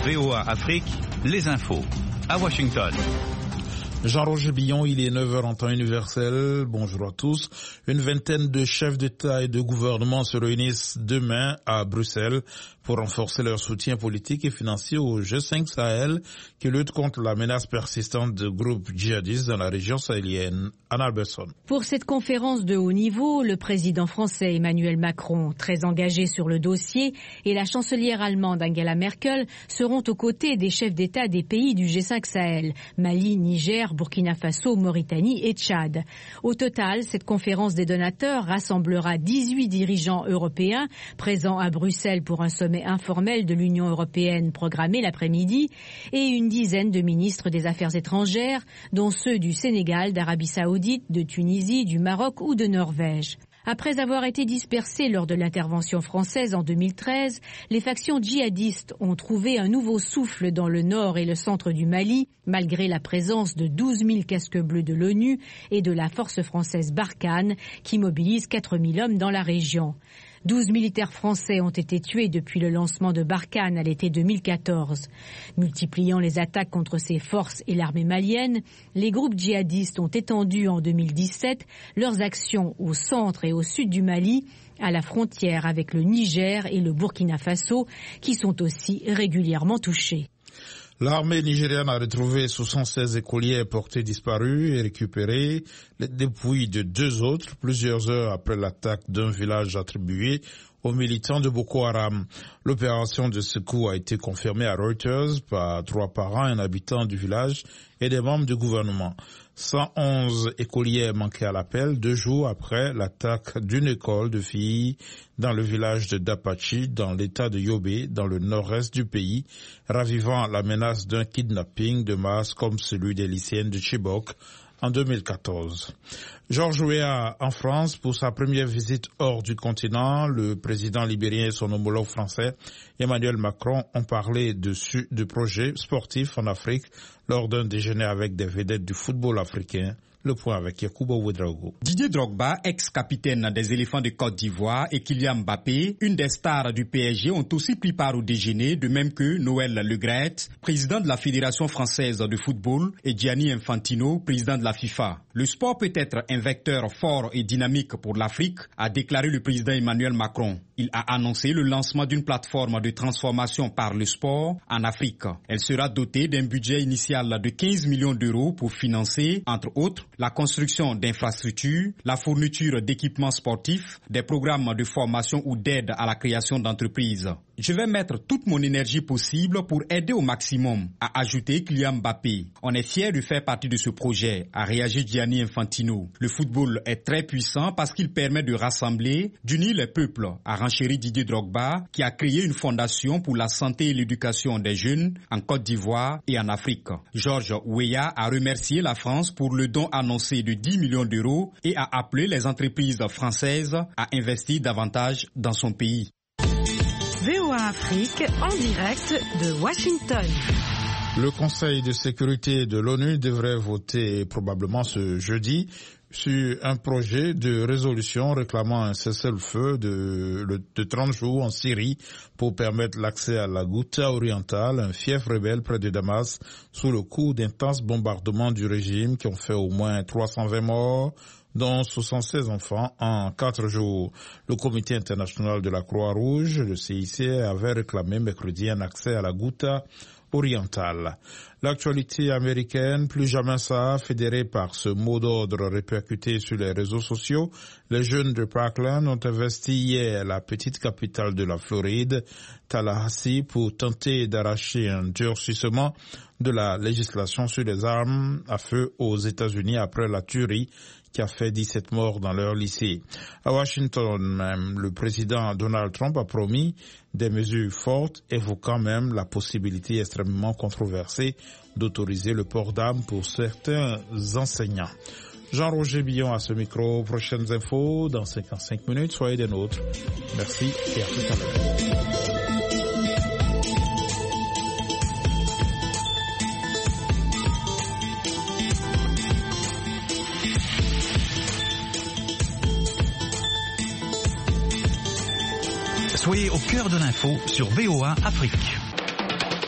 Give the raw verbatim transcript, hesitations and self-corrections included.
V O A Afrique, les infos. À Washington. Jean-Roger Billon, il est neuf heures en temps universel. Bonjour à tous. Une vingtaine de chefs d'État et de gouvernement se réunissent demain à Bruxelles pour renforcer leur soutien politique et financier au G cinq Sahel qui lutte contre la menace persistante de groupes djihadistes dans la région sahélienne. Anna Alberson. Pour cette conférence de haut niveau, le président français Emmanuel Macron, très engagé sur le dossier, et la chancelière allemande Angela Merkel seront aux côtés des chefs d'État des pays du G cinq Sahel, Mali, Niger, Burkina Faso, Mauritanie et Tchad. Au total, cette conférence des donateurs rassemblera dix-huit dirigeants européens présents à Bruxelles pour un sommet informel de l'Union européenne programmé l'après-midi et une dizaine de ministres des Affaires étrangères, dont ceux du Sénégal, d'Arabie Saoudite, de Tunisie, du Maroc ou de Norvège. Après avoir été dispersées lors de l'intervention française en deux mille treize, les factions djihadistes ont trouvé un nouveau souffle dans le nord et le centre du Mali, malgré la présence de douze mille casques bleus de l'ONU et de la force française Barkhane, qui mobilise quatre mille hommes dans la région. douze militaires français ont été tués depuis le lancement de Barkhane à l'été deux mille quatorze. Multipliant les attaques contre ces forces et l'armée malienne, les groupes djihadistes ont étendu en deux mille dix-sept leurs actions au centre et au sud du Mali, à la frontière avec le Niger et le Burkina Faso, qui sont aussi régulièrement touchés. L'armée nigériane a retrouvé soixante-seize écoliers portés disparus et récupéré les dépouilles de deux autres plusieurs heures après l'attaque d'un village attribué aux militants de Boko Haram. L'opération de secours a été confirmée à Reuters par trois parents, un habitant du village et des membres du gouvernement. cent onze écoliers manquaient à l'appel deux jours après l'attaque d'une école de filles dans le village de Dapachi, dans l'état de Yobe, dans le nord-est du pays, ravivant la menace d'un kidnapping de masse comme celui des lycéennes de Chibok en deux mille quatorze. Georges Weah en France pour sa première visite hors du continent. Le président libérien et son homologue français Emmanuel Macron ont parlé de, de projets sportifs en Afrique lors d'un déjeuner avec des vedettes du football africain. Le point avec Yacouba Ouedraogo. Didier Drogba, ex-capitaine des éléphants de Côte d'Ivoire, et Kylian Mbappé, une des stars du P S G, ont aussi pris part au déjeuner, de même que Noël Le Graët, président de la Fédération française de football, et Gianni Infantino, président de la FIFA. Le sport peut être un vecteur fort et dynamique pour l'Afrique, a déclaré le président Emmanuel Macron. Il a annoncé le lancement d'une plateforme de transformation par le sport en Afrique. Elle sera dotée d'un budget initial de quinze millions d'euros pour financer, entre autres, la construction d'infrastructures, la fourniture d'équipements sportifs, des programmes de formation ou d'aide à la création d'entreprises. Je vais mettre toute mon énergie possible pour aider au maximum, a ajouté Kylian Mbappé. On est fiers de faire partie de ce projet, a réagi Gianni Infantino. Le football est très puissant parce qu'il permet de rassembler, d'unir les peuples, a renchéri Didier Drogba, qui a créé une fondation pour la santé et l'éducation des jeunes en Côte d'Ivoire et en Afrique. Georges Weah a remercié la France pour le don annoncé de dix millions d'euros et a appelé les entreprises françaises à investir davantage dans son pays. V O A Afrique en direct de Washington. Le Conseil de sécurité de l'ONU devrait voter probablement ce jeudi sur un projet de résolution réclamant un cessez-le-feu de, de trente jours en Syrie pour permettre l'accès à la Ghouta orientale, un fief rebelle près de Damas, sous le coup d'intenses bombardements du régime qui ont fait au moins trois cent vingt morts, dont soixante-seize enfants en quatre jours. Le Comité international de la Croix-Rouge, le C I C, avait réclamé mercredi un accès à la Ghouta orientale. L'actualité américaine, plus jamais ça, fédérée par ce mot d'ordre répercuté sur les réseaux sociaux, les jeunes de Parkland ont investi hier la petite capitale de la Floride, Tallahassee, pour tenter d'arracher un durcissement de la législation sur les armes à feu aux États-Unis après la tuerie qui a fait dix-sept morts dans leur lycée. À Washington même, le président Donald Trump a promis des mesures fortes, évoquant même la possibilité extrêmement controversée d'autoriser le port d'armes pour certains enseignants. Jean-Roger Billon à ce micro. Prochaines infos dans cinquante-cinq minutes. Soyez des nôtres. Merci et à tout à l'heure. Soyez au cœur de l'info sur V O A Afrique.